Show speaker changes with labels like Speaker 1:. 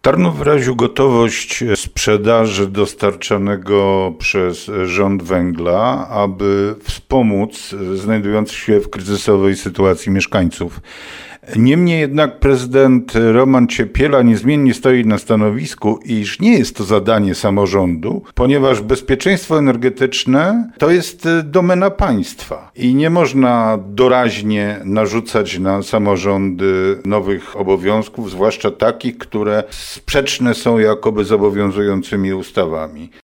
Speaker 1: Tarnów wyraził gotowość sprzedaży dostarczanego przez rząd węgla, aby wspomóc znajdujących się w kryzysowej sytuacji mieszkańców. Niemniej jednak prezydent Roman Ciepiela niezmiennie stoi na stanowisku, iż nie jest to zadanie samorządu, ponieważ bezpieczeństwo energetyczne to jest domena państwa i nie można doraźnie narzucać na samorządy nowych obowiązków, zwłaszcza takich, które sprzeczne są jakoby z obowiązującymi ustawami.